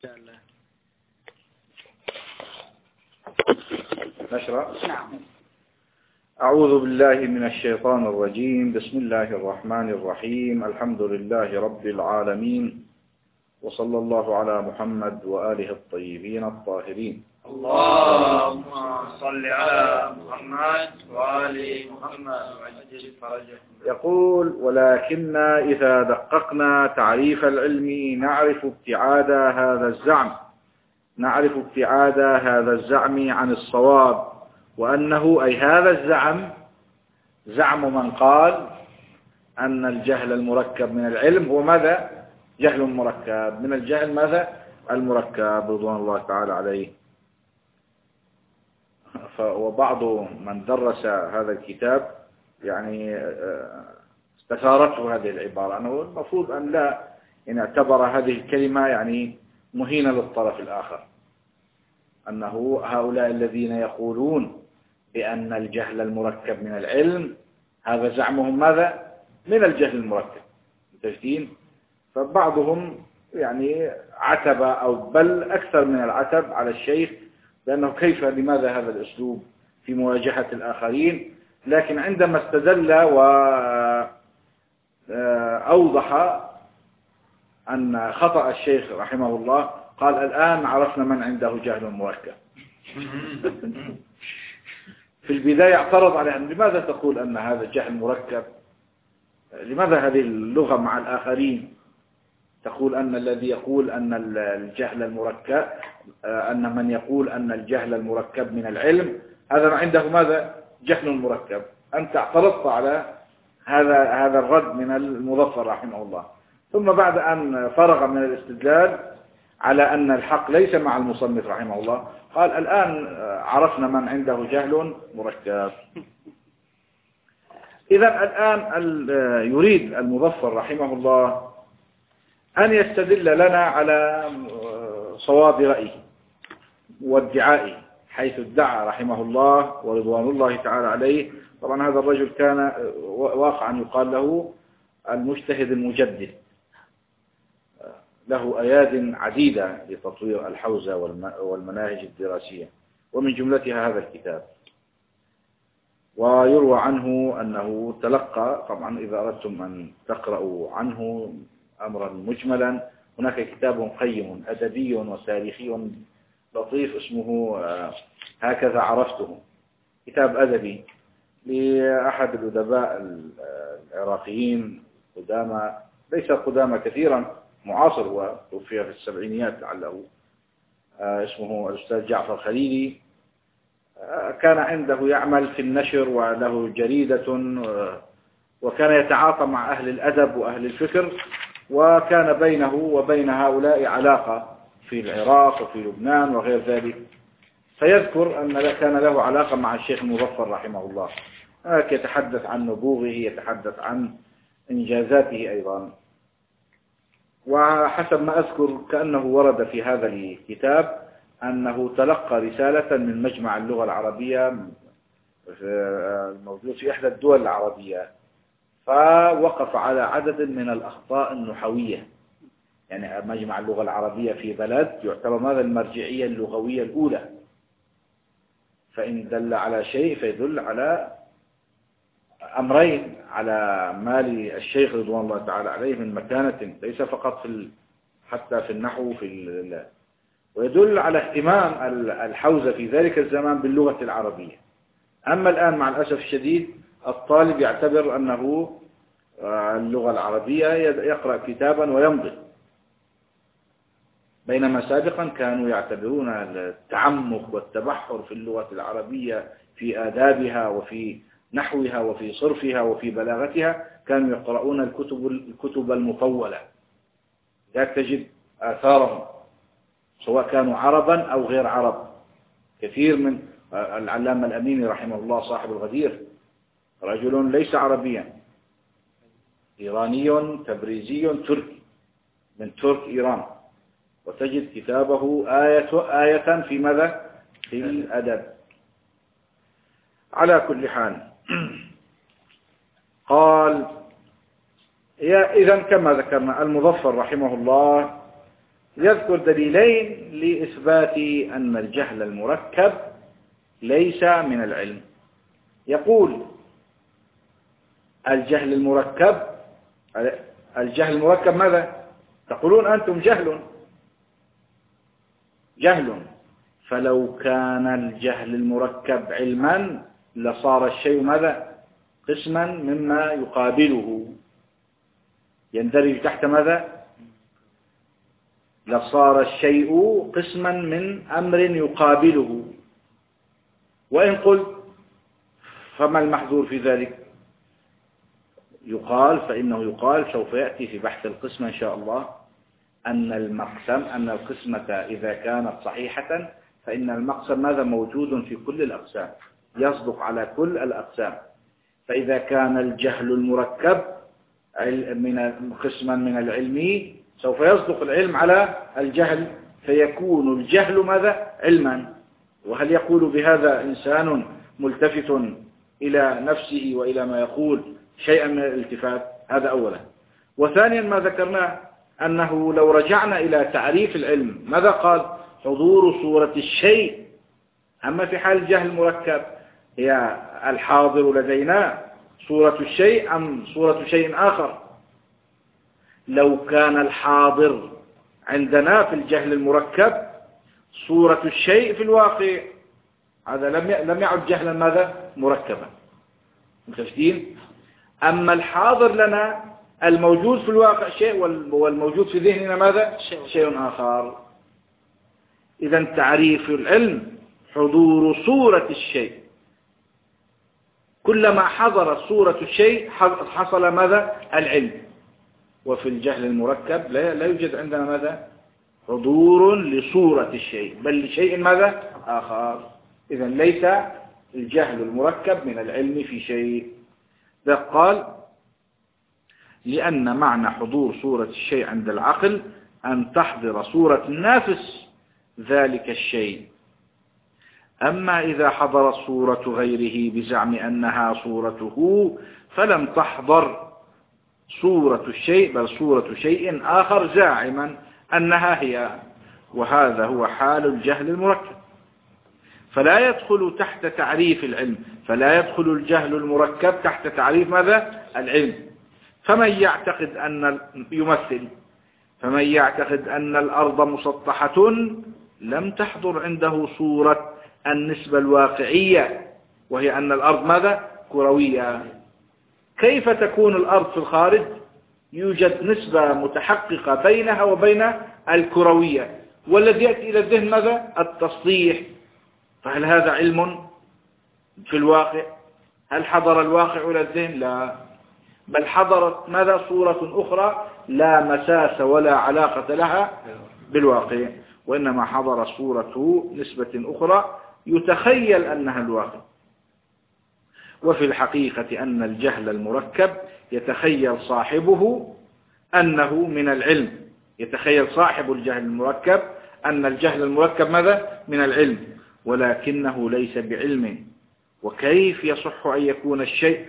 نشرع. أعوذ بالله من الشيطان الرجيم. بسم الله الرحمن الرحيم. الحمد لله رب العالمين، وصلى الله على محمد وآله الطيبين الطاهرين. اللهم صل على محمد وآل محمد وعجل فرجه. يقول: ولكننا إذا دققنا تعريف العلم نعرف ابتعاد هذا الزعم عن الصواب، وأنه أي هذا الزعم زعم من قال أن الجهل المركب من العلم هو ماذا؟ جهل مركب من الجهل، ماذا؟ المركب، رضوان الله تعالى عليه. وبعض من درس هذا الكتاب يعني استثارته هذه العبارة، أنه المفروض أن لا إن اعتبر هذه الكلمة يعني مهينة للطرف الآخر، أنه هؤلاء الذين يقولون بأن الجهل المركب من العلم هذا زعمهم ماذا؟ من الجهل المركب. متجدين؟ فبعضهم يعني عتب، أو بل أكثر من العتب، على الشيخ لأنه لماذا هذا الأسلوب في مواجهة الآخرين. لكن عندما استدل وأوضح أن خطأ الشيخ رحمه الله، قال: الآن عرفنا من عنده جهل مركب. في البداية اعترض عليه: لماذا تقول أن هذا جهل مركب؟ لماذا هذه اللغة مع الآخرين؟ تقول أن الذي يقول أن الجهل المركب، أن من يقول أن الجهل المركب من العلم هذا عنده ماذا؟ جهل مركب. أنت اعترضت على هذا الرد من المظفر رحمه الله. ثم بعد أن فرغ من الاستدلال على أن الحق ليس مع المصنف رحمه الله، قال: الآن عرفنا من عنده جهل مركب. إذا الآن يريد المظفر رحمه الله أن يستدل لنا على صواب رأيه وادعائه، حيث ادعى رحمه الله ورضوان الله تعالى عليه. طبعا هذا الرجل كان واقعا يقال له المجتهد المجدد، له أياد عديدة لتطوير الحوزة والمناهج الدراسية، ومن جملتها هذا الكتاب. ويروى عنه أنه تلقى، طبعا إذا أردتم أن تقرأوا عنه أمرا مجملا، هناك كتاب قيم أدبي وتاريخي لطيف اسمه هكذا عرفته، كتاب أدبي لأحد الأدباء العراقيين قدامى، ليس قدامى كثيرا، معاصر، وتوفي في السبعينيات لعله، اسمه الأستاذ جعفر خليلي. كان عنده يعمل في النشر وله جريدة، وكان يتعاطى مع أهل الأدب وأهل الفكر، وكان بينه وبين هؤلاء علاقة في العراق وفي لبنان وغير ذلك. فيذكر أن كان له علاقة مع الشيخ المظفر رحمه الله، يتحدث عن نبوغه، يتحدث عن إنجازاته أيضا. وحسب ما أذكر كأنه ورد في هذا الكتاب أنه تلقى رسالة من مجمع اللغة العربية الموجود في إحدى الدول العربية، فوقف على عدد من الأخطاء النحوية. يعني مجمع اللغة العربية في بلد يعتبر ماذا؟ المرجعية اللغوية الأولى، فإن دل على شيء فيدل على أمرين: على مال الشيخ رضوان الله تعالى عليه من مكانة، ليس فقط حتى في النحو، ويدل على اهتمام الحوزة في ذلك الزمان باللغة العربية. أما الآن مع الأسف الشديد الطالب يعتبر أنه اللغة العربية يقرأ كتابا ويمضي، بينما سابقا كانوا يعتبرون التعمق والتبحر في اللغة العربية في آدابها وفي نحوها وفي صرفها وفي بلاغتها، كانوا يقرؤون الكتب المطولة، لا تجد آثارهم سواء كانوا عربا أو غير عرب. كثير من العلامة الأميني رحمه الله صاحب الغدير رجل ليس عربيا، إيراني تبريزي تركي من ترك إيران، وتجد كتابه آية في ماذا؟ في الأدب. على كل حال، قال: إذن كما ذكرنا المظفر رحمه الله يذكر دليلين لإثبات أن الجهل المركب ليس من العلم. يقول الجهل المركب ماذا؟ تقولون أنتم جهل، فلو كان الجهل المركب علما لصار الشيء ماذا؟ قسما مما يقابله، يندرج تحت ماذا؟ لصار الشيء قسما من أمر يقابله. وإن قلت فما المحذور في ذلك؟ فإنه يقال سوف يأتي في بحث القسمة إن شاء الله أن القسمة إذا كانت صحيحة فإن المقسم ماذا؟ موجود في كل الأقسام، يصدق على كل الأقسام. فإذا كان الجهل المركب قسما من العلم سوف يصدق العلم على الجهل، فيكون الجهل ماذا؟ علما. وهل يقول بهذا إنسان ملتفت إلى نفسه وإلى ما يقول شيئا من الالتفات؟ هذا أولا. وثانيا ما ذكرناه أنه لو رجعنا إلى تعريف العلم ماذا قال؟ حضور صورة الشيء. أما في حال الجهل المركب هي الحاضر لدينا صورة الشيء أم صورة شيء آخر؟ لو كان الحاضر عندنا في الجهل المركب صورة الشيء في الواقع، هذا لم يعد جهلا ماذا؟ مركبا. متفقين؟ أما الحاضر لنا الموجود في الواقع شيء والموجود في ذهننا ماذا؟ شيء آخر. إذا تعريف العلم حضور صورة الشيء، كلما حضرت صورة الشيء حصل ماذا؟ العلم. وفي الجهل المركب لا يوجد عندنا ماذا؟ حضور لصورة الشيء، بل لشيء ماذا؟ آخر. إذا ليس الجهل المركب من العلم في شيء. ذا قال لأن معنى حضور صورة الشيء عند العقل أن تحضر صورة النافس ذلك الشيء. أما إذا حضرت صورة غيره بزعم أنها صورته فلم تحضر صورة الشيء بل صورة شيء آخر زاعما أنها هي، وهذا هو حال الجهل المركب. فلا يدخل تحت تعريف العلم، فلا يدخل الجهل المركب تحت تعريف ماذا؟ العلم. فمن يعتقد أن الأرض مسطحة لم تحضر عنده صورة النسبة الواقعية، وهي أن الأرض ماذا؟ كروية. كيف تكون الأرض في الخارج؟ يوجد نسبة متحققة بينها وبين الكروية، والذي يأتي إلى الذهن ماذا؟ التسطيح. فهل هذا علم في الواقع؟ هل حضر الواقع إلى الذهن؟ لا، بل حضرت ماذا؟ صورة أخرى لا مساس ولا علاقة لها بالواقع، وإنما حضر صورة نسبة أخرى يتخيل أنها الواقع. وفي الحقيقة أن الجهل المركب يتخيل صاحبه أنه من العلم، يتخيل صاحب الجهل المركب أن الجهل المركب ماذا؟ من العلم، ولكنه ليس بعلم. وكيف يصح أن يكون الشيء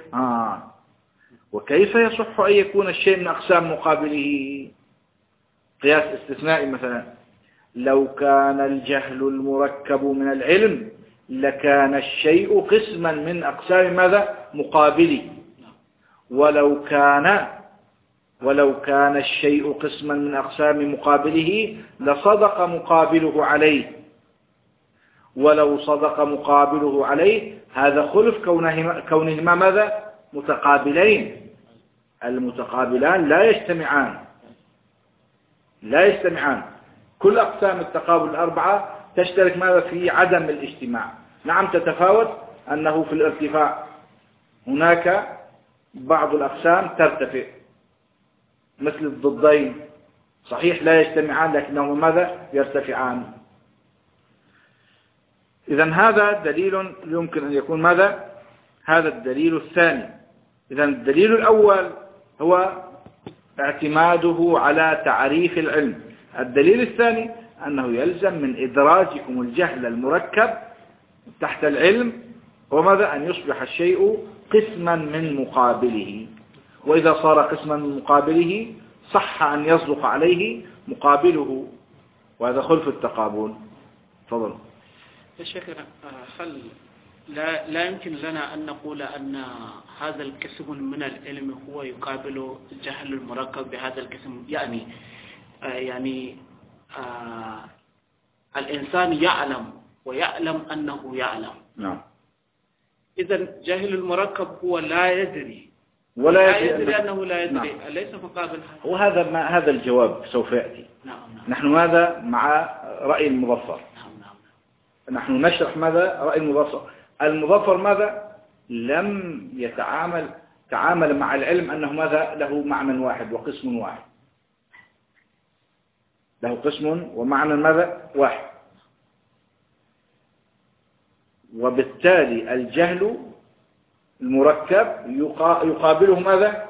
من أقسام مقابله؟ قياس استثنائي مثلا، لو كان الجهل المركب من العلم لكان الشيء قسما من أقسام ماذا؟ مقابله. ولو كان الشيء قسما من أقسام مقابله لصدق مقابله عليه. ولو صدق مقابله عليه هذا خلف كونهما ماذا؟ متقابلين. المتقابلان لا يجتمعان. كل أقسام التقابل الأربعة تشترك ماذا؟ في عدم الاجتماع. نعم تتفاوت أنه في الارتفاع هناك بعض الأقسام ترتفع مثل الضدين، صحيح لا يجتمعان لكنهما ماذا؟ يرتفعان. إذن هذا دليل يمكن أن يكون ماذا؟ هذا الدليل الثاني. إذن الدليل الأول هو اعتماده على تعريف العلم. الدليل الثاني أنه يلزم من إدراجكم الجهل المركب تحت العلم وماذا؟ أن يصبح الشيء قسما من مقابله. وإذا صار قسما من مقابله صح أن يصدق عليه مقابله. وهذا خلف التقابل. تفضل يا شيخنا، هل لا يمكن لنا أن نقول أن هذا القسم من العلم هو يقابل الجهل المركب بهذا القسم؟ يعني الإنسان يعلم ويعلم أنه يعلم. نعم. إذا جاهل المركب هو لا يدري ولا يدري أنه لا يدري. نعم. أليس مقابل هذا؟ وهذا هذا الجواب سوف يأتي. نعم. نحن ماذا مع رأي المظفر؟ نحن نشرح ماذا رأي المظفر. المظفر ماذا لم تعامل مع العلم أنه ماذا له معنى واحد وقسم واحد، له قسم ومعنى ماذا واحد، وبالتالي الجهل المركب يقابله ماذا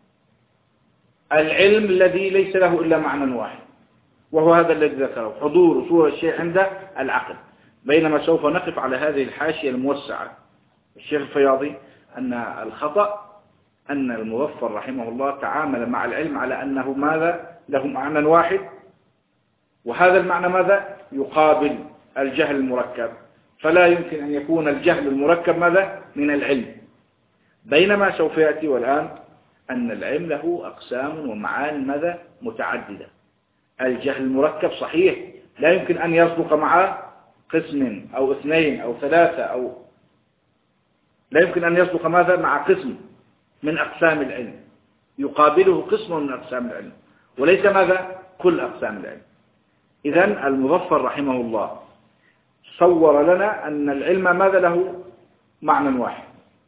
العلم الذي ليس له إلا معنى واحد، وهو هذا الذي ذكره حضور صورة الشيء عند العقل. بينما سوف نقف على هذه الحاشية الموسعة الشيخ الفياضي أن الخطأ أن المظفر رحمه الله تعامل مع العلم على أنه ماذا له معنى واحد، وهذا المعنى ماذا يقابل الجهل المركب، فلا يمكن أن يكون الجهل المركب ماذا من العلم. بينما سوف يأتي والآن أن العلم له أقسام ومعان ماذا متعددة. الجهل المركب صحيح لا يمكن أن يصدق مع قسم أو اثنين أو ثلاثة، أو لا يمكن أن يصدق ماذا مع قسم من أقسام العلم، يقابله قسم من أقسام العلم وليس ماذا كل أقسام العلم. إذن المظفر رحمه الله صور لنا أن العلم ماذا له معنى واحد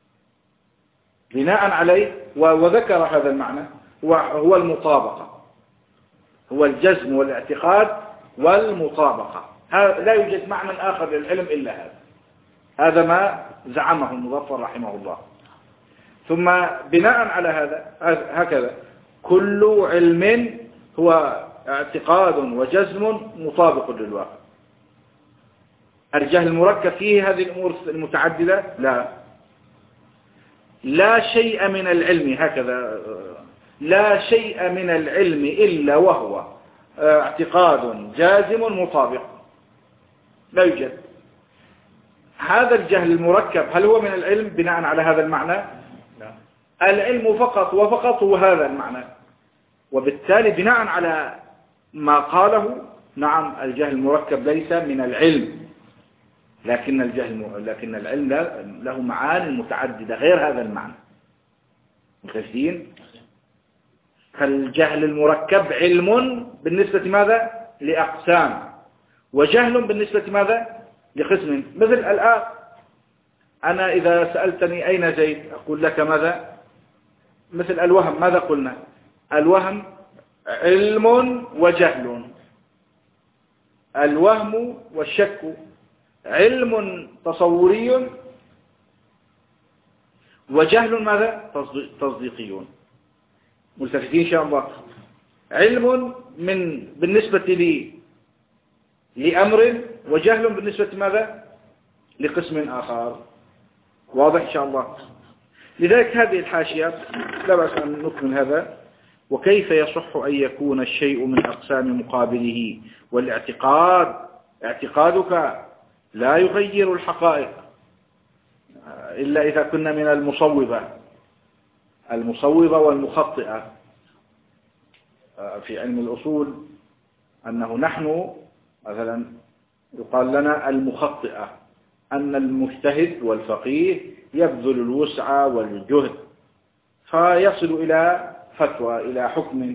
بناء عليه، وذكر هذا المعنى هو المطابقة، هو الجزم والاعتقاد والمطابقة. لا يوجد معنى آخر للعلم إلا هذا ما زعمه المظفر رحمه الله. ثم بناء على هذا هكذا كل علم هو اعتقاد وجزم مطابق للواقع. الجهل المركب فيه هذه الأمور المتعددة لا شيء من العلم هكذا، لا شيء من العلم إلا وهو اعتقاد جازم مطابق، لا يوجد. هذا الجهل المركب هل هو من العلم بناء على هذا المعنى؟ لا. العلم فقط وفقط هو هذا المعنى، وبالتالي بناء على ما قاله نعم الجهل المركب ليس من العلم، لكن العلم له معاني متعددة غير هذا المعنى. متفقين؟ فالجهل المركب علم بالنسبة ماذا لأقسام، وجهل بالنسبة ماذا لقسم. مثل الآن أنا إذا سألتني أين زيد أقول لك ماذا، مثل الوهم ماذا قلنا؟ الوهم علم وجهل. الوهم والشك علم تصوري وجهل ماذا تصديقي. ملتفتين إن شاء الله. علم بالنسبة لأمر، وجهل بالنسبة ماذا لقسم آخر. واضح إن شاء الله. لذلك هذه الحاشية لا بأس أن نكمل هذا. وكيف يصح أن يكون الشيء من أقسام مقابله، والاعتقاد اعتقادك لا يغير الحقائق إلا إذا كنا من المصوبة والمخطئة. في علم الأصول أنه نحن مثلا يقال لنا المخطئة، أن المجتهد والفقيه يبذل الوسع والجهد فيصل إلى فتوى إلى حكم،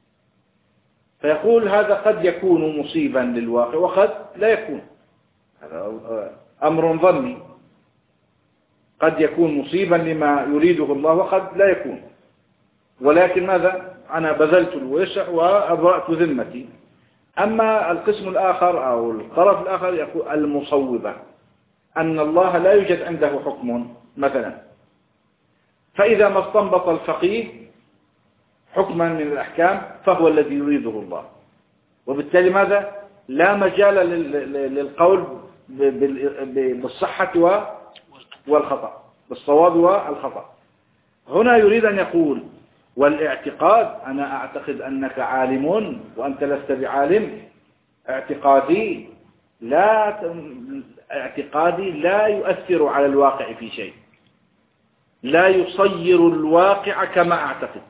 فيقول هذا قد يكون مصيبا للواقع وقد لا يكون. هذا أمر ظني، قد يكون مصيبا لما يريده الله وقد لا يكون. ولكن ماذا أنا بذلت الوسع وأبرأت ذمتي. أما القسم الآخر أو الطرف الآخر يقول المصوبة، أن الله لا يوجد عنده حكم مثلا، فإذا ما استنبط الفقيه حكما من الأحكام فهو الذي يريده الله، وبالتالي ماذا لا مجال للقول بالصحة والخطأ، بالصواب والخطأ. هنا يريد أن يقول والاعتقاد أنا أعتقد أنك عالم وأنت لست بعالم، اعتقادي لا يؤثر على الواقع في شيء، لا يصير الواقع كما أعتقد.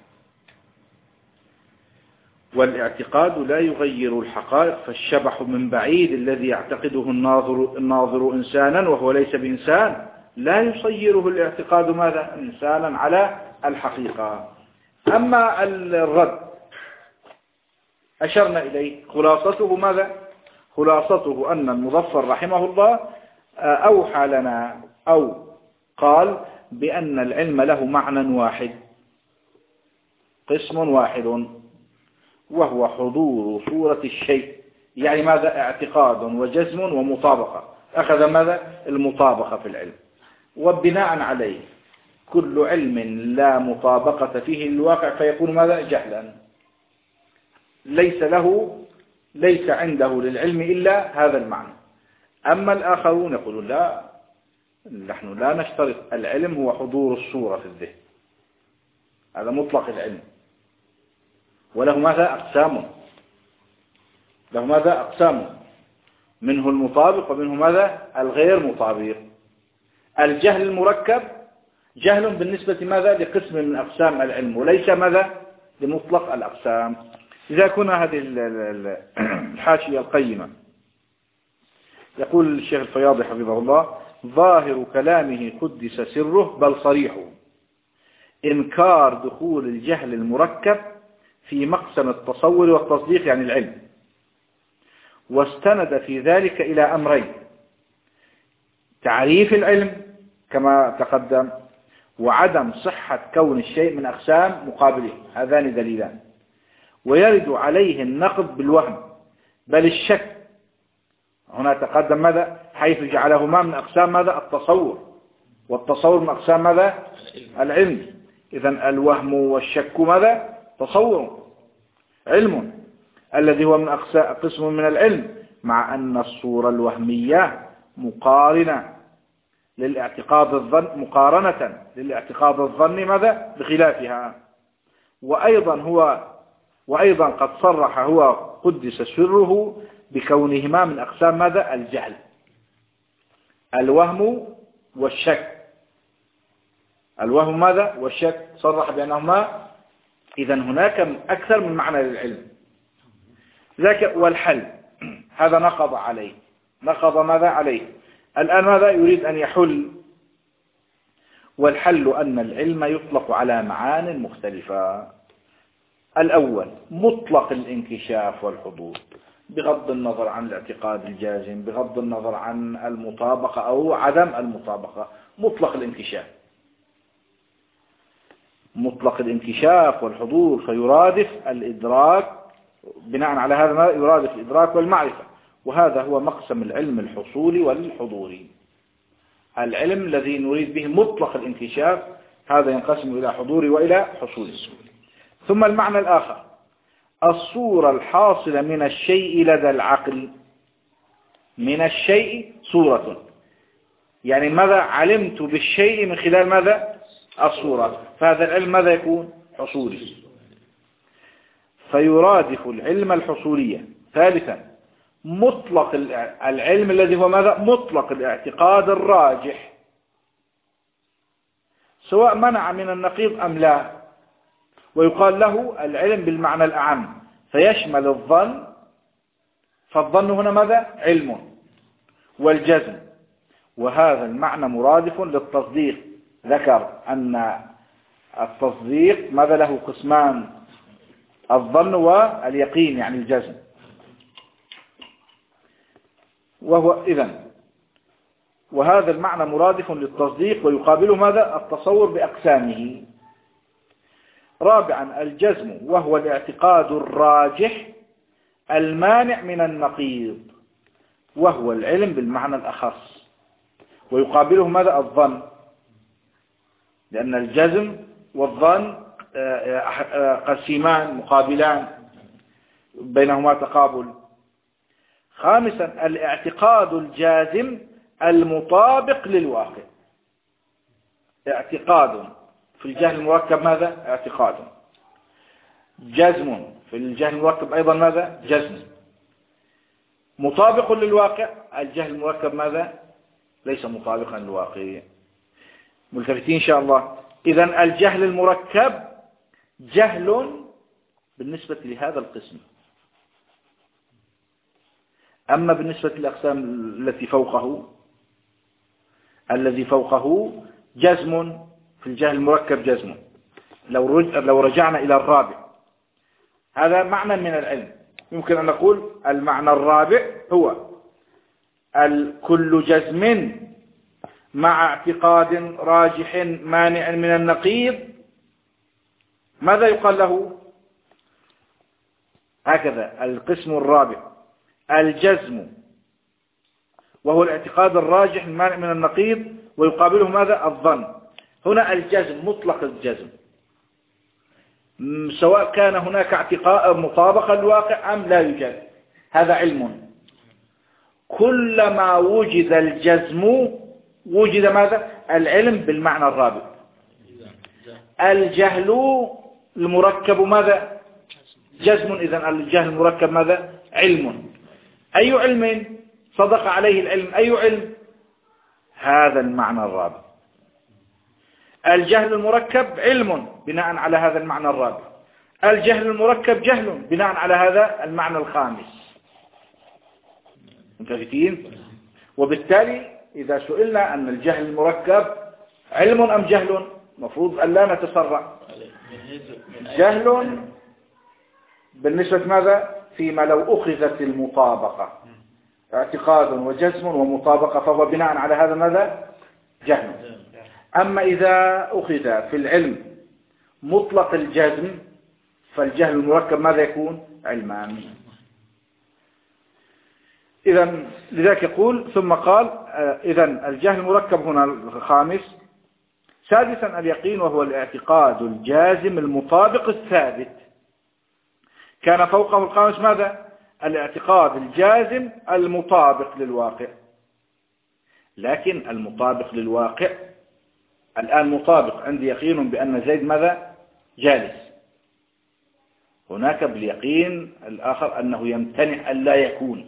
والاعتقاد لا يغير الحقائق، فالشبح من بعيد الذي يعتقده الناظر إنسانا وهو ليس بإنسان لا يصيره الاعتقاد ماذا؟ إنسانا على الحقيقة. أما الرد أشرنا إليه، خلاصته ماذا؟ خلاصته أن المظفر رحمه الله أوحى لنا أو قال بأن العلم له معنى واحد، قسم واحد، وهو حضور صورة الشيء. يعني ماذا؟ اعتقاد وجزم ومطابقة. أخذ ماذا؟ المطابقة في العلم، وبناء عليه كل علم لا مطابقة فيه للواقع فيكون ماذا؟ جهلا. ليس عنده للعلم إلا هذا المعنى. أما الآخرون يقولون لا، نحن لا نشترط، العلم هو حضور الصورة في الذهن، هذا مطلق العلم، وله ماذا؟ أقسام، له ماذا؟ أقسام، منه المطابق ومنه ماذا؟ الغير مطابق. الجهل المركب جهل بالنسبة ماذا؟ لقسم من أقسام العلم، وليس ماذا؟ لمطلق الأقسام. إذا كنا هذه الحاشية القيمة، يقول الشيخ الفياضي حفظه الله: ظاهر كلامه قدس سره بل صريحه إنكار دخول الجهل المركب في مقسم التصور والتصديق، يعني العلم، واستند في ذلك إلى أمرين: تعريف العلم كما تقدم، وعدم صحة كون الشيء من أقسام مقابله، هذان دليلان. ويرد عليه النقد بالوهم بل الشك، هنا تقدم ماذا؟ حيث جعلهما من أقسام ماذا؟ التصور، والتصور من أقسام ماذا؟ العلم. إذن الوهم والشك ماذا؟ تصور، علم، الذي هو من قسم من العلم، مع أن الصورة الوهمية مقارنة للاعتقاد الظني ماذا؟ بخلافها. وأيضا قد صرح هو قدس سره بكونهما من أقسام ماذا؟ الجهل، الوهم والشك. الوهم ماذا؟ والشك، صرح بأنهما. إذن هناك أكثر من معنى للعلم. ذاك والحل، هذا نقض عليه، نقض ماذا عليه؟ الآن ماذا يريد أن يحل؟ والحل أن العلم يطلق على معان مختلفة. الأول مطلق الانكشاف والحضور، بغض النظر عن الاعتقاد الجازم، بغض النظر عن المطابقة أو عدم المطابقة. مطلق الانكشاف، مطلق الانكشاف والحضور، فيرادف الإدراك، بناء على هذا يرادف الإدراك والمعرفة، وهذا هو مقسم العلم الحصولي والحضوري. العلم الذي نريد به مطلق الانكشاف هذا ينقسم إلى حضوري وإلى حصولي. ثم المعنى الآخر الصورة الحاصلة من الشيء لدى العقل. من الشيء صورة، يعني ماذا؟ علمت بالشيء من خلال ماذا؟ الصورة، فهذا العلم ماذا يكون؟ حصولي، فيرادف العلم الحصولية. ثالثا مطلق العلم الذي هو ماذا؟ مطلق الاعتقاد الراجح، سواء منع من النقيض أم لا، ويقال له العلم بالمعنى الأعم، فيشمل الظن، فالظن هنا ماذا؟ علم، والجزم، وهذا المعنى مرادف للتصديق. ذكر أن التصديق ماذا له؟ قسمان: الظن واليقين، يعني الجزم. وهذا المعنى مرادف للتصديق، ويقابله ماذا؟ التصور بأقسامه. رابعا الجزم، وهو الاعتقاد الراجح المانع من النقيض، وهو العلم بالمعنى الأخص، ويقابله ماذا؟ الظن، لأن الجزم والظن قسيمان مقابلان بينهما تقابل. خامسا الاعتقاد الجازم المطابق للواقع. اعتقاد في الجهل المركب ماذا؟ اعتقاد. جزم في الجهل المركب أيضا ماذا؟ جزم. مطابق للواقع. الجهل المركب ماذا؟ ليس مطابقا للواقع. ملتفتين إن شاء الله. إذن الجهل المركب جهل بالنسبة لهذا القسم. أما بالنسبة للأقسام التي فوقه، الذي فوقه جزم في الجهل المركب جزم. لو رجعنا إلى الرابع، هذا معنى من العلم. يمكن أن نقول المعنى الرابع هو كل جزم مع اعتقاد راجح مانع من النقيض. ماذا يقال له؟ هكذا القسم الرابع الجزم، وهو الاعتقاد الراجح المانع من النقيض، ويقابله ماذا؟ الظن. هنا الجزم مطلق الجزم، سواء كان هناك اعتقاد مطابقة للواقع أم لا يوجد، هذا علم. كلما وجد الجزم وجد ماذا؟ العلم بالمعنى الرابع. الجهل المركب ماذا؟ جزم. إذن الجهل المركب ماذا؟ علم. أي علم صدق عليه العلم؟ أي علم؟ هذا المعنى الرابع. الجهل المركب علم بناء على هذا المعنى الرابع. الجهل المركب جهل بناء على هذا المعنى الخامس. متفقين؟ وبالتالي إذا سئلنا أن الجهل المركب علم أم جهل، مفروض أن لا نتسرع. جهل بالنسبة ماذا؟ فيما لو أخذت المطابقة، اعتقاد وجزم ومطابقة، فهو بناء على هذا ماذا؟ جهل. أما إذا أخذ في العلم مطلق الجزم، فالجهل المركب ماذا يكون؟ علمان. إذن لذلك يقول ثم قال إذن الجهل المركب هنا الخامس. سادسا اليقين، وهو الاعتقاد الجازم المطابق الثابت. كان فوقه الخامس ماذا؟ الاعتقاد الجازم المطابق للواقع. لكن المطابق للواقع الآن مطابق، عندي يقين بأن زيد ماذا؟ جالس. هناك باليقين الآخر أنه يمتنع أن لا يكون.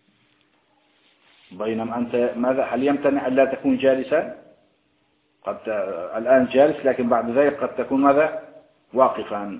بينما أنت ماذا؟ هل يمتنع أن لا تكون جالسا؟ قد الآن جالس، لكن بعد ذلك قد تكون ماذا؟ واقفا.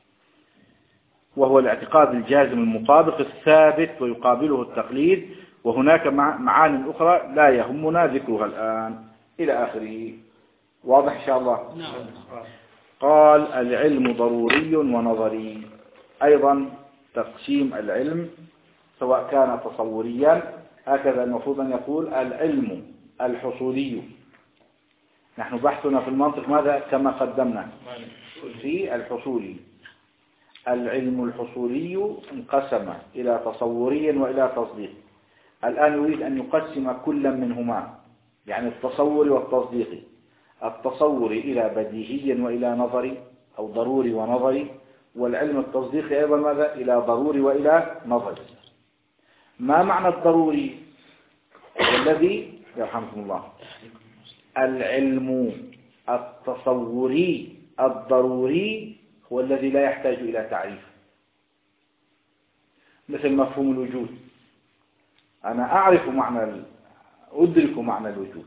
وهو الاعتقاد الجازم المطابق الثابت، ويقابله التقليد. وهناك معاني أخرى لا يهمنا ذكرها الآن إلى آخره. واضح إن شاء الله؟ نعم. قال العلم ضروري ونظري. أيضا تقسيم العلم سواء كان تصوريا، هكذا المفروض أن يقول العلم الحصولي. نحن بحثنا في المنطق ماذا؟ كما قدمنا في الحصولي. العلم الحصولي انقسم إلى تصوري وإلى تصديق. الآن يريد أن يقسم كل منهما، يعني التصور والتصديق. التصور إلى بديهي وإلى نظري، أو ضروري ونظري. والعلم التصديقي أيضا ماذا؟ إلى ضروري وإلى نظري. ما معنى الضروري؟ والذي يرحمكم الله، العلم التصوري الضروري هو الذي لا يحتاج إلى تعريف، مثل مفهوم الوجود. أنا أعرف أدرك معنى الوجود،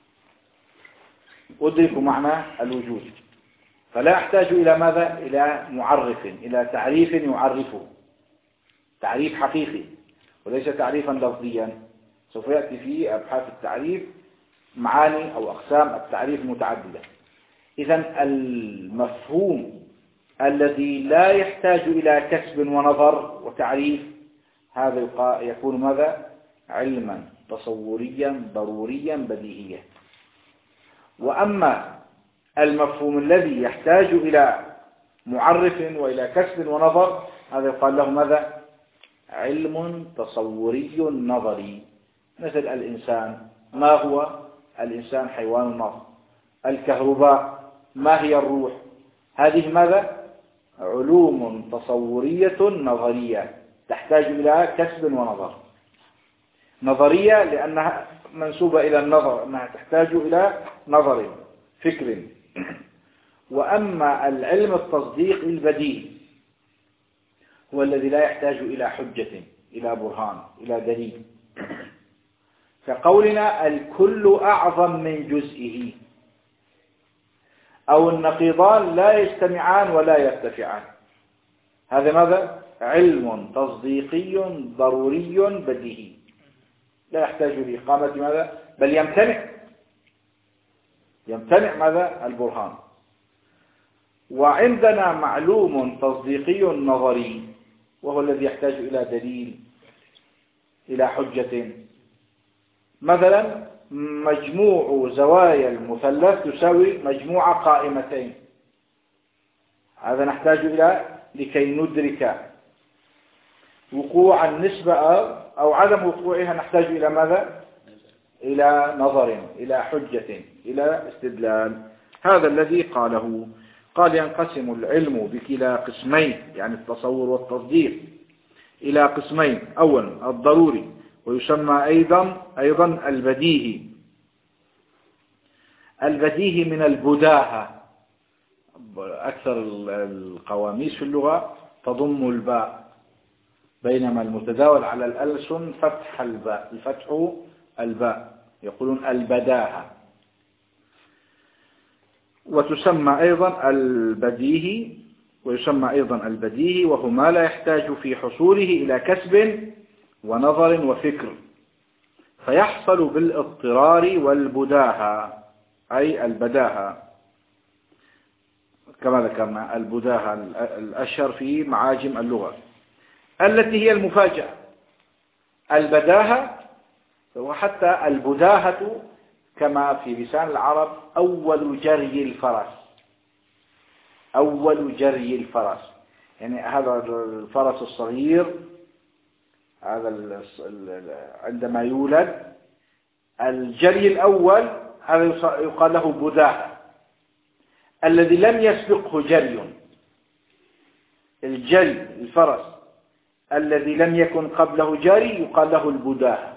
أدرك معنى الوجود، فلا أحتاج إلى ماذا؟ إلى معرف، إلى تعريف يعرفه، تعريف حقيقي وليس تعريفا لفظيا. سوف يأتي في أبحاث التعريف معاني أو أقسام التعريف متعددة. إذن المفهوم الذي لا يحتاج إلى كسب ونظر وتعريف، هذا يكون ماذا؟ علما تصوريا ضروريا بديهيا. وأما المفهوم الذي يحتاج إلى معرف وإلى كسب ونظر، هذا يقال له ماذا؟ علم تصوري نظري. مثل الإنسان، ما هو الإنسان؟ حيوان النظر. الكهرباء، ما هي الروح؟ هذه ماذا؟ علوم تصورية نظرية تحتاج إلى كسب ونظر. نظرية لأنها منسوبة إلى النظر، أنها تحتاج إلى نظر فكر. وأما العلم التصديق البديهي هو الذي لا يحتاج إلى حجة، إلى برهان، إلى دليل، كقولنا الكل أعظم من جزئه، أو النقيضان لا يجتمعان ولا يرتفعان. هذا ماذا؟ علم تصديقي ضروري بديهي، لا يحتاج لإقامة ماذا؟ بل يمتنع ماذا؟ البرهان. وعندنا معلوم تصديقي نظري، وهو الذي يحتاج إلى دليل، إلى حجة. مثلا مجموع زوايا المثلث تساوي مجموع قائمتين، هذا نحتاج إلى لكي ندرك وقوع النسبة أو عدم وقوعها، نحتاج إلى ماذا؟ إلى نظر، إلى حجة، إلى استدلال. هذا الذي قاله. قال ينقسم العلم بكلا قسمين، يعني التصور والتصديق، إلى قسمين. أولا الضروري، ويسمى أيضا البديهي. البديهي من البداهة، أكثر القواميس في اللغة تضم الباء، بينما المتداول على الألسن فتح الباء، يقولون البداهة. وتسمى أيضا البديهي، ويسمى أيضا البديهي، وهو ما لا يحتاج في حصوله إلى كسب ونظر وفكر، فيحصل بالاضطرار والبداهة، أي البداهة كما ذكرنا، البداهة الأشهر في معاجم اللغة التي هي المفاجأة. البداهة، وحتى البداهة كما في لسان العرب أول جري الفرس، يعني هذا الفرس الصغير، هذا عندما يولد الجري الأول هذا يقال له بداهة. الذي لم يسبقه جري، الفرس الذي لم يكن قبله جري يقال له البداهة.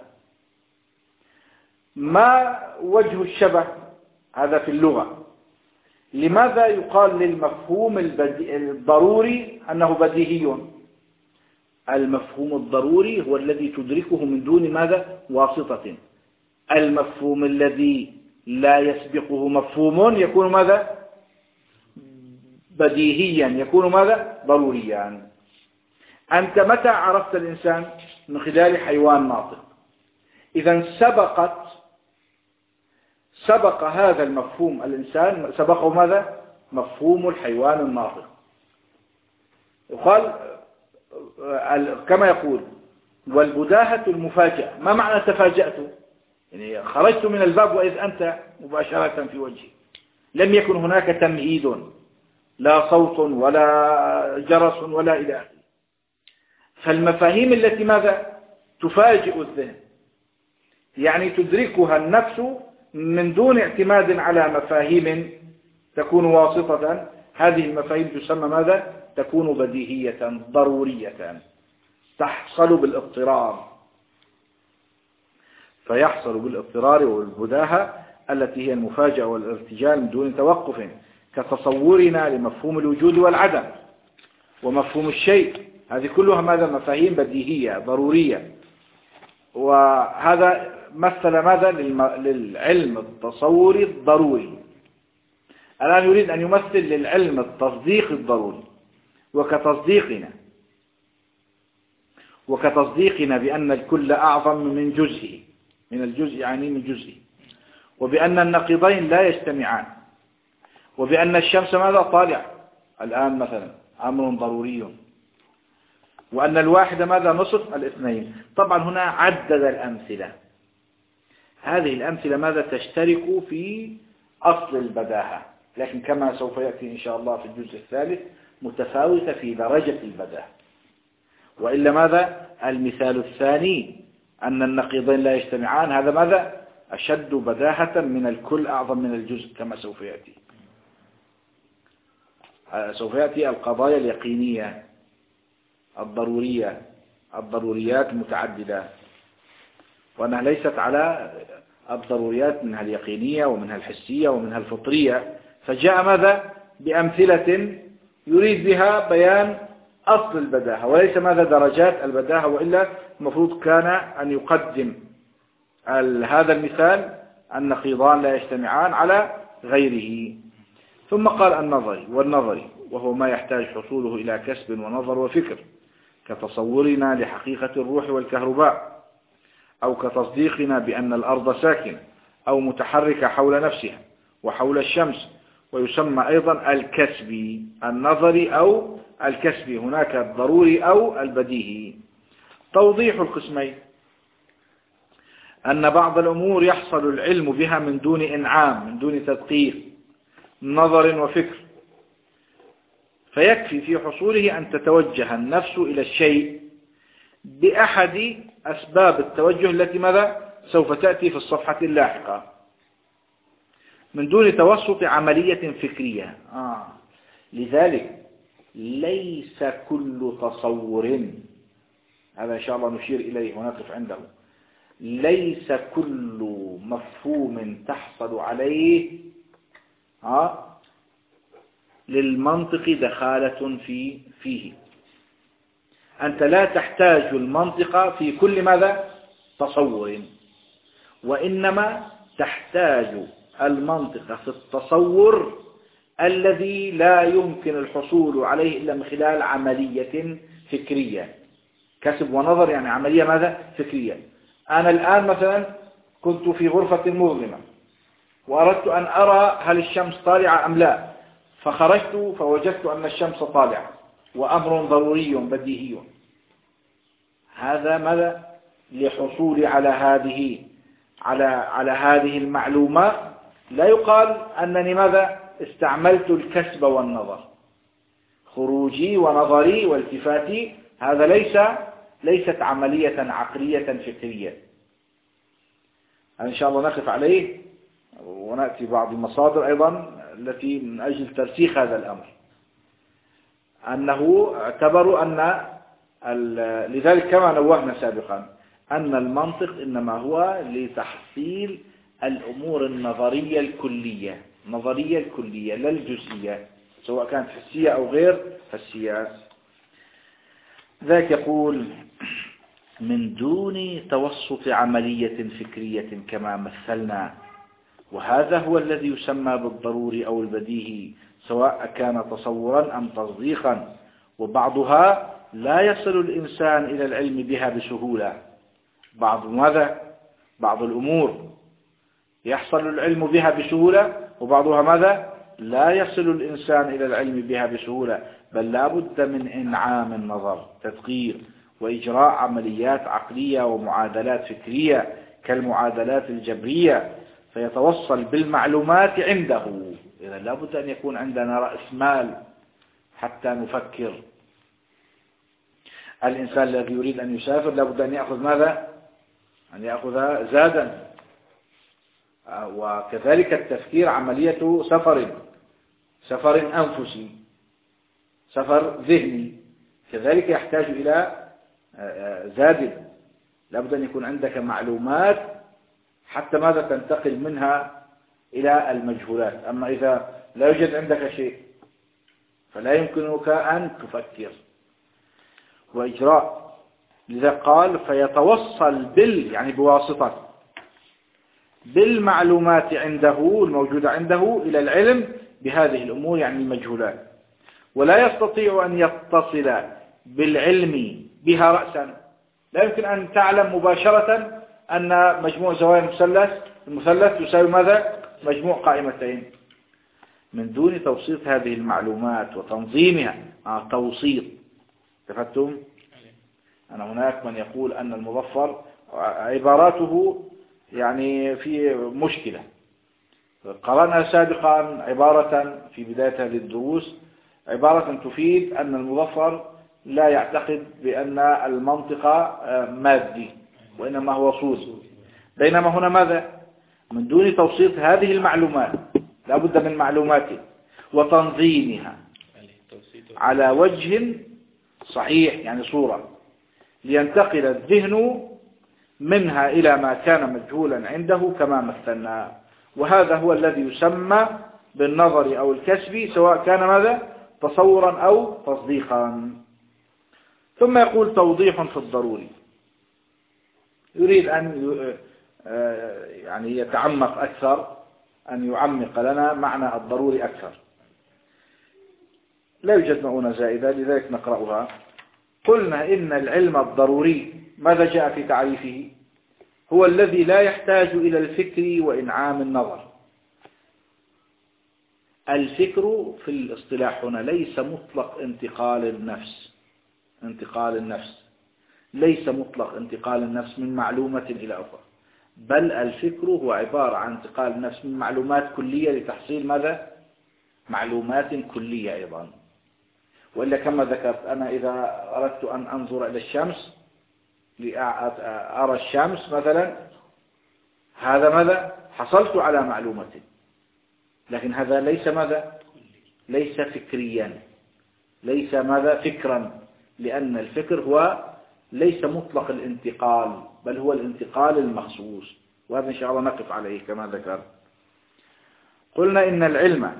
ما وجه الشبه هذا في اللغة؟ لماذا يقال للمفهوم الضروري أنه بديهي؟ المفهوم الضروري هو الذي تدركه من دون ماذا؟ واسطة. المفهوم الذي لا يسبقه مفهوم يكون ماذا؟ بديهيا، يكون ماذا؟ ضروريا. أنت متى عرفت الإنسان؟ من خلال حيوان ناطق. إذا سبق هذا المفهوم الإنسان، سبقه ماذا؟ مفهوم الحيوان الناطق. يقال كما يقول والبداهة المفاجأة. ما معنى تفاجأت؟ يعني خرجت من الباب وإذ أنت مباشرة في وجهي، لم يكن هناك تمهيد، لا صوت ولا جرس ولا إلى آخره. فالمفاهيم التي ماذا؟ تفاجئ الذهن، يعني تدركها النفس من دون اعتماد على مفاهيم تكون واسطة. هذه المفاهيم تسمى ماذا؟ تكون بديهية ضرورية، تحصل بالاضطرار. فيحصل بالاضطرار والبداهة التي هي المفاجأة والارتجال من دون توقف، كتصورنا لمفهوم الوجود والعدم ومفهوم الشيء. هذه كلها ماذا؟ مفاهيم بديهية ضرورية. وهذا مثل ماذا؟ للعلم التصوري الضروري. الآن يريد أن يمثل للعلم التصديق الضروري، وكتصديقنا بأن الكل أعظم من جزئه، من الجزء يعني من جزئه، وبأن النقيضين لا يجتمعان، وبأن الشمس ماذا؟ طالع الآن مثلا، أمر ضروري، وأن الواحد ماذا؟ نصف الاثنين. طبعا هنا عدد الأمثلة. هذه الأمثلة ماذا؟ تشترك في أصل البداهة، لكن كما سوف يأتي إن شاء الله في الجزء الثالث متفاوتة في درجة البداهة. وإلا ماذا؟ المثال الثاني أن النقيضين لا يجتمعان، هذا ماذا؟ أشد بداهة من الكل أعظم من الجزء، كما سوف يأتي. سوف يأتي القضايا اليقينية الضرورية، الضروريات متعددة، وأنها ليست على الضروريات منها اليقينية ومنها الحسية ومنها الفطرية. فجاء ماذا؟ بأمثلة يريد بها بيان أصل البداهة، وليس ماذا درجات البداهة، وإلا المفروض كان أن يقدم هذا المثال النقيضان لا يجتمعان على غيره. ثم قال النظري والنظري، وهو ما يحتاج حصوله إلى كسب ونظر وفكر، كتصورنا لحقيقة الروح والكهرباء، أو كتصديقنا بأن الأرض ساكنة أو متحركة حول نفسها وحول الشمس. ويسمى أيضا الكسبي، النظري أو الكسبي، هناك الضروري أو البديهي. توضيح القسمين: أن بعض الأمور يحصل العلم بها من دون إنعام، من دون تدقيق نظر وفكر، فيكفي في حصوله أن تتوجه النفس إلى الشيء بأحد أسباب التوجه التي ماذا سوف تأتي في الصفحة اللاحقة، من دون توسط عملية فكرية. لذلك ليس كل تصور، هذا إن شاء الله نشير إليه ونقف عنده، ليس كل مفهوم تحصل عليه للمنطق دخالة فيه. أنت لا تحتاج المنطق في كل ماذا تصور، وإنما تحتاج المنطق في التصور الذي لا يمكن الحصول عليه إلا من خلال عملية فكرية. كسب ونظر يعني عملية ماذا فكرية. أنا الآن مثلا كنت في غرفة مظلمة وأردت أن أرى هل الشمس طالعة أم لا، فخرجت فوجدت أن الشمس طالعة، وأمر ضروري بديهي. هذا ماذا لحصول على هذه المعلومة. لا يقال أنني ماذا استعملت الكسب والنظر. خروجي ونظري والتفاتي هذا ليست عملية عقلية فكرية. إن شاء الله نقف عليه ونأتي بعض المصادر أيضا التي من أجل ترسيخ هذا الأمر، أنه اعتبروا أن لذلك كما نوهنا سابقا أن المنطق إنما هو لتحصيل الأمور النظرية الكلية، نظرية الكلية لا الجزئية، سواء كانت حسية أو غير حسية. ذاك يقول من دون توسط عملية فكرية كما مثلنا، وهذا هو الذي يسمى بالضروري أو البديهي، سواء كان تصورا أم تصديقا. وبعضها لا يصل الإنسان إلى العلم بها بسهولة. بعض الأمور يحصل العلم بها بسهولة، وبعضها ماذا لا يصل الإنسان إلى العلم بها بسهولة، بل لا بد من إنعام النظر، تدقيق، وإجراء عمليات عقلية ومعادلات فكرية كالمعادلات الجبرية، فيتوصل بالمعلومات عنده. إذا لا بد أن يكون عندنا رأس مال حتى نفكر. الإنسان الذي يريد أن يسافر لا بد أن يأخذ ماذا؟ أن يأخذ زادا. وكذلك التفكير عملية سفر أنفسي، سفر ذهني، كذلك يحتاج إلى زاد. لا بد أن يكون عندك معلومات حتى ماذا تنتقل منها إلى المجهولات. أما إذا لا يوجد عندك شيء فلا يمكنك أن تفكر وإجراء. لذا قال فيتوصل يعني بواسطة بالمعلومات عنده الموجودة عنده إلى العلم بهذه الأمور يعني المجهولات، ولا يستطيع أن يتصل بالعلم بها رأسا. لا يمكن أن تعلم مباشرة أن مجموع زوايا المثلث يساوي ماذا؟ مجموع قائمتين، من دون توسيط هذه المعلومات وتنظيمها. توسيط، تفهمتم؟ أنا هناك من يقول أن المظفر عباراته يعني في مشكلة. قرأنا سابقا عبارة في بداية هذه الدروس، عبارة تفيد أن المظفر لا يعتقد بأن المنطق مادي وإنما هو صوري، بينما هنا ماذا؟ من دون توسيط هذه المعلومات، لا بد من معلوماته وتنظيمها على وجه صحيح يعني صورة، لينتقل الذهن منها إلى ما كان مجهولا عنده كما مثلنا. وهذا هو الذي يسمى بالنظر أو الكسب، سواء كان ماذا؟ تصورا أو تصديقا. ثم يقول توضيح في الضروري، يريد أن يعني يتعمق أكثر، أن يعمق لنا معنى الضروري أكثر. لا يوجد مؤونة زائدة لذلك نقرأها. قلنا إن العلم الضروري ماذا جاء في تعريفه؟ هو الذي لا يحتاج إلى الفكر وإنعام النظر. الفكر في الاصطلاح هنا ليس مطلق انتقال النفس، ليس مطلق انتقال النفس من معلومة إلى أخرى، بل الفكر هو عبارة عن انتقال النفس من معلومات كلية لتحصيل ماذا؟ معلومات كلية أيضا. وإلا كما ذكرت أنا إذا أردت أن أنظر إلى الشمس لأرى الشمس مثلا، هذا ماذا؟ حصلت على معلومة، لكن هذا ليس ماذا؟ ليس فكريا، ليس ماذا؟ فكرا، لأن الفكر هو ليس مطلق الانتقال، بل هو الانتقال المخصوص، وهذا إن شاء الله نقف عليه كما ذكرت. قلنا إن العلم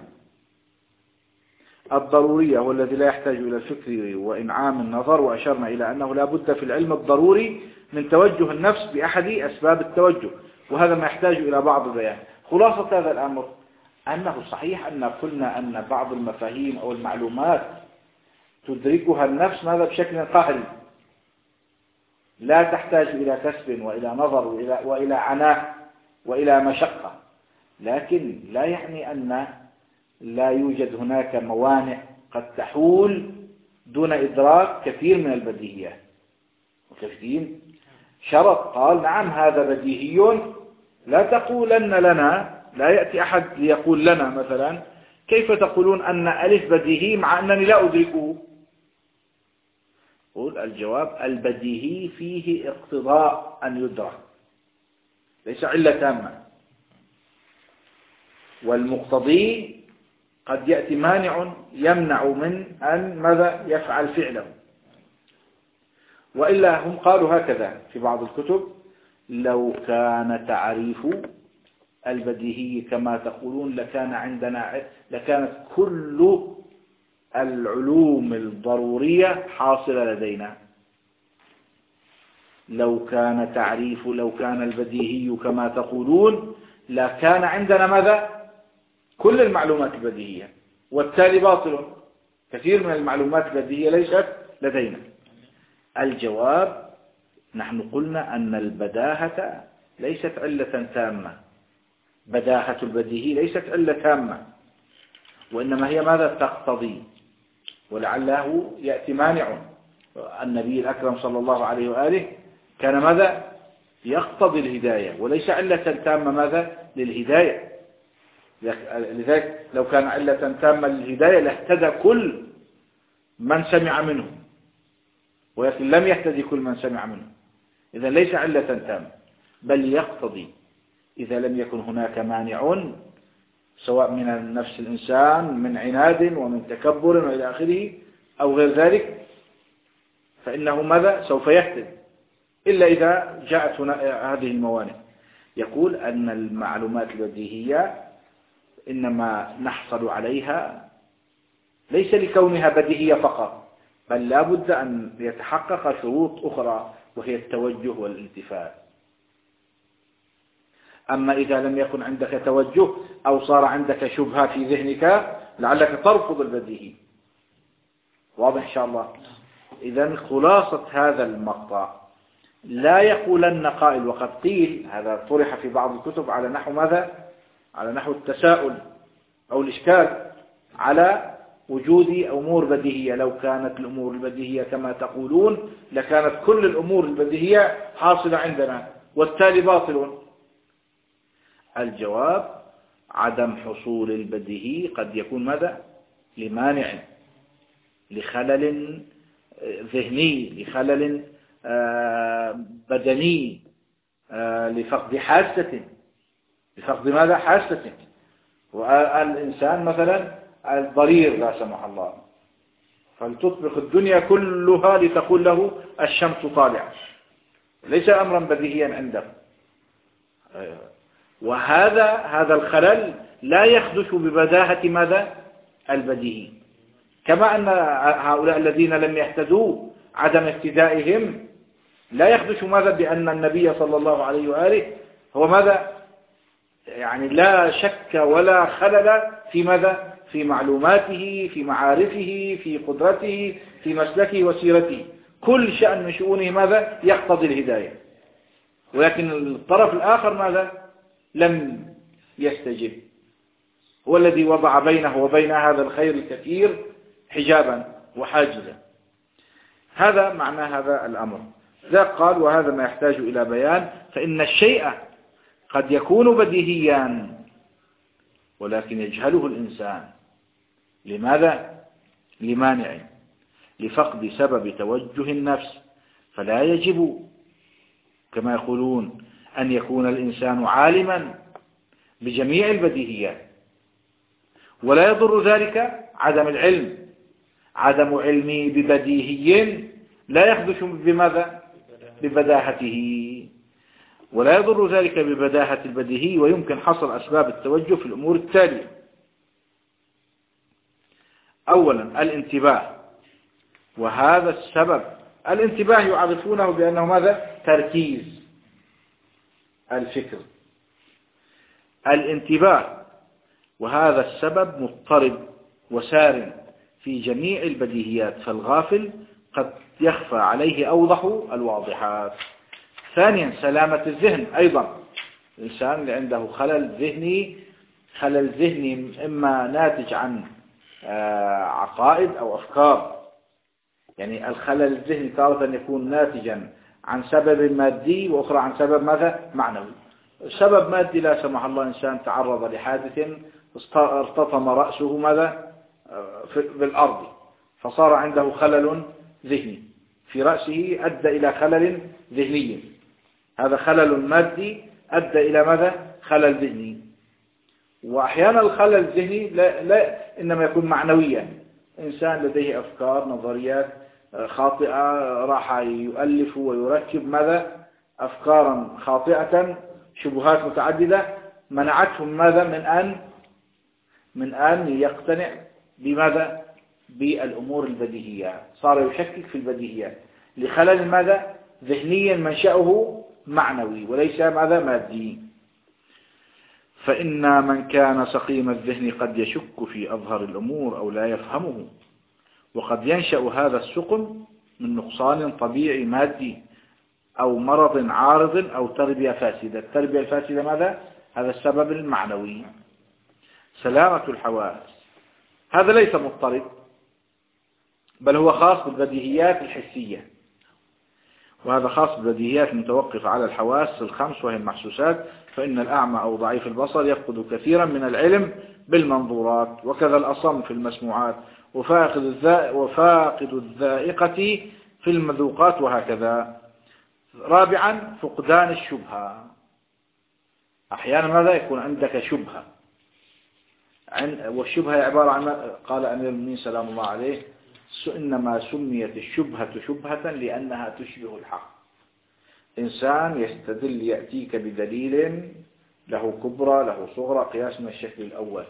الضروري هو الذي لا يحتاج إلى الفكر وإنعام النظر، وأشرنا إلى أنه لا بد في العلم الضروري من توجه النفس بأحد أسباب التوجه، وهذا ما يحتاج إلى بعض البيان. خلاصة هذا الأمر أنه صحيح أن قلنا أن بعض المفاهيم أو المعلومات تدركها النفس ماذا؟ بشكل قهري، لا تحتاج إلى كسب وإلى نظر وإلى عناء وإلى مشقة، لكن لا يعني أن لا يوجد هناك موانع قد تحول دون إدراك كثير من البديهيات. وكثير شرط قال نعم هذا بديهي، لا تقولن لنا، لا يأتي أحد ليقول لنا مثلا كيف تقولون أن ألف بديهي مع أنني لا أدركه؟ قول الجواب البديهي فيه اقتضاء أن يدرك، ليس علة تامة، والمقتضي قد يأتي مانع يمنع من أن ماذا؟ يفعل فعله. وإلا هم قالوا هكذا في بعض الكتب: لو كان تعريف البديهي كما تقولون لكانت كل العلوم الضرورية حاصلة لدينا. لو كان البديهي كما تقولون لكان عندنا ماذا؟ كل المعلومات البديهية، والتالي باطل، كثير من المعلومات البديهية ليست لدينا. الجواب: نحن قلنا أن البداهة ليست علة تامة، بداهة البديهي ليست علة تامة، وإنما هي ماذا؟ تقتضي، ولعله يأتي مانع. النبي الأكرم صلى الله عليه وآله كان ماذا؟ يقتضي الهداية، وليس علة تامة ماذا؟ للهداية. لذلك لو كان علة تامة للهداية لاهتدى كل من سمع منه، ولكن لم يهتدي كل من سمع منه. إذا ليس علة تامة، بل يقتضي إذا لم يكن هناك مانع، سواء من نفس الإنسان من عناد ومن تكبر وإلى آخره أو غير ذلك، فإنه ماذا؟ سوف يهتدي، إلا إذا جاءت هذه الموانع. يقول أن المعلومات البديهية إنما نحصل عليها ليس لكونها بديهية فقط، بل لا بد أن يتحقق شروط أخرى، وهي التوجه والالتفات. أما إذا لم يكن عندك توجه أو صار عندك شبهة في ذهنك لعلك ترفض البديهي. واضح إن شاء الله؟ إذن خلاصة هذا المقطع: لا يقولن قائل، وقد قيل هذا طرح في بعض الكتب على نحو ماذا؟ على نحو التساؤل أو الإشكال على وجود أمور بديهية. لو كانت الأمور البديهية كما تقولون لكانت كل الأمور البديهية حاصلة عندنا، والتالي باطل. الجواب: عدم حصول البديهي قد يكون ماذا؟ لمانع، لخلل ذهني، لخلل بدني، لفقد حاسة. لفقد ماذا؟ حاسة. والإنسان مثلا الضرير لا سمح الله، فلتطبق الدنيا كلها لتقول له الشمس طالعة، ليس أمرا بديهيا عنده. وهذا الخلل لا يخدش ببداهة ماذا؟ البديهي. كما أن هؤلاء الذين لم يهتدوا عدم اهتدائهم لا يخدش ماذا بأن النبي صلى الله عليه وآله هو ماذا يعني لا شك ولا خلل في ماذا في معلوماته في معارفه في قدرته في مسلكه وسيرته، كل شأن من شؤونه ماذا يقتضي الهداية، ولكن الطرف الآخر ماذا لم يستجب، هو الذي وضع بينه وبين هذا الخير الكثير حجابا وحاجزا. هذا معنى هذا الأمر. ذا قال وهذا ما يحتاج إلى بيان، فإن الشيء قد يكون بديهيا ولكن يجهله الإنسان. لماذا؟ لمانع، لفقد سبب توجه النفس، فلا يجب كما يقولون أن يكون الإنسان عالما بجميع البديهيات، ولا يضر ذلك عدم العلم. عدم علمي ببديهي لا يخدش بماذا؟ ببداهته، ولا يضر ذلك ببداهة البديهي، ويمكن حصر أسباب التوجه في الأمور التالية. أولا الانتباه، وهذا السبب الانتباه يعرفونه بأنه ماذا؟ تركيز الفكر. الانتباه، وهذا السبب مضطرب وسار في جميع البديهيات، فالغافل قد يخفى عليه أوضح الواضحات. ثانيا سلامة الذهن، أيضا الإنسان اللي عنده خلل ذهني إما ناتج عن عقائد أو أفكار، يعني الخلل الذهني تارة يكون ناتجا عن سبب مادي وأخرى عن سبب ماذا؟ معنوي. سبب مادي لا سمح الله إنسان تعرض لحادث ارتطم رأسه ماذا؟ بالأرض، فصار عنده خلل ذهني في رأسه أدى إلى خلل ذهني، هذا خلل مادي أدى إلى ماذا؟ خلل ذهني. وأحيانا الخلل الذهني لا إنما يكون معنويا، إنسان لديه أفكار نظريات خاطئة، راح يؤلف ويركب ماذا؟ أفكارا خاطئة، شبهات متعددة منعتهم ماذا؟ من أن يقتنع بماذا؟ بالأمور البديهية، صار يشكك في البديهيات لخلل ماذا؟ ذهنيا منشأه معنوي وليس ماذا؟ مادي. فإن من كان سقيم الذهن قد يشك في أظهر الأمور أو لا يفهمه، وقد ينشأ هذا السقم من نقصان طبيعي مادي أو مرض عارض أو تربية فاسدة. التربية الفاسدة ماذا؟ هذا السبب المعنوي. سلامة الحواس، هذا ليس مضطرد بل هو خاص بالبديهيات الحسية، وهذا خاص بالبديهيات المتوقفة على الحواس الخمس وهي المحسوسات، فإن الأعمى أو ضعيف البصر يفقد كثيرا من العلم بالمنظورات، وكذا الأصم في المسموعات، وفاقد الذائقة في المذوقات، وهكذا. رابعا فقدان الشبهة، أحيانا ماذا؟ يكون عندك شبهة، والشبهة عبارة عن قال أمير المؤمنين سلام الله عليه: إنما سميت الشبهة شبهة لأنها تشبه الحق. إنسان يستدل يأتيك بدليل له كبرى له صغرى قياس من الشكل الأول،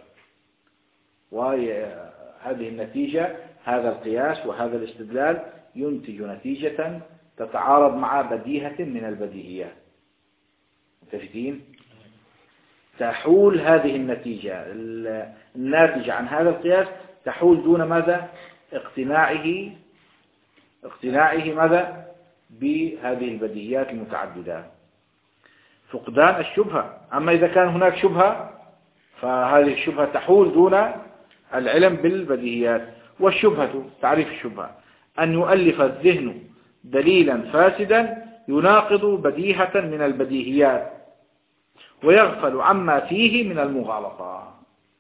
وهذه النتيجة هذا القياس وهذا الاستدلال ينتج نتيجة تتعارض مع بديهة من البديهيات. متفقين؟ تحول هذه النتيجة الناتجة عن هذا القياس تحول دون ماذا؟ اقتناعه ماذا؟ بهذه البديهيات المتعددة. فقدان الشبهة، أما إذا كان هناك شبهة فهذه الشبهة تحول دون العلم بالبديهيات. والشبهة، تعريف الشبهة: أن يؤلف الذهن دليلا فاسدا يناقض بديهة من البديهيات ويغفل عما فيه من المغالطة،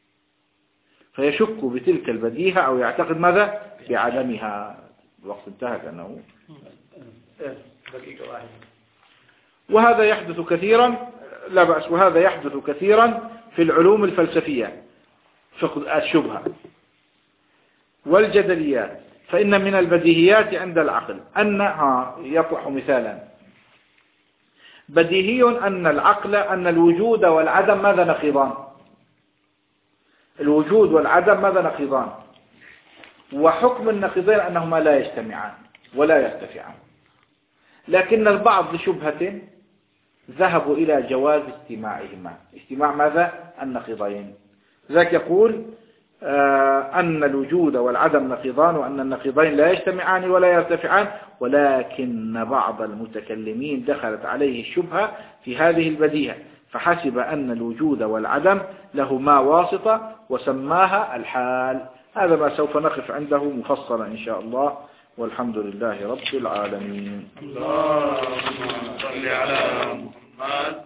فيشك بتلك البديهة أو يعتقد ماذا؟ بعدمها. الوقت انتهى كأنه. وهذا يحدث كثيرا، لا بأس، وهذا يحدث كثيرا في العلوم الفلسفية، فقد الشبهة والجدليات. فإن من البديهيات عند العقل يطرح مثالا: بديهي أن العقل أن الوجود والعدم ماذا؟ نقيضان. الوجود والعدم ماذا؟ نقيضان، وحكم النقيضين أنهما لا يجتمعان. ولا يرتفعان. لكن البعض لشبهة ذهبوا إلى جواز استماعهما. استماع ماذا؟ النقيضين. ذاك يقول أن الوجود والعدم نقيضان، وأن النقيضين لا يجتمعان ولا يرتفعان، ولكن بعض المتكلمين دخلت عليه الشبهة في هذه البديهة، فحسب أن الوجود والعدم لهما واسطة وسماها الحال. هذا ما سوف نقف عنده مفصلا إن شاء الله، والحمد لله رب العالمين. اللهم صل على محمد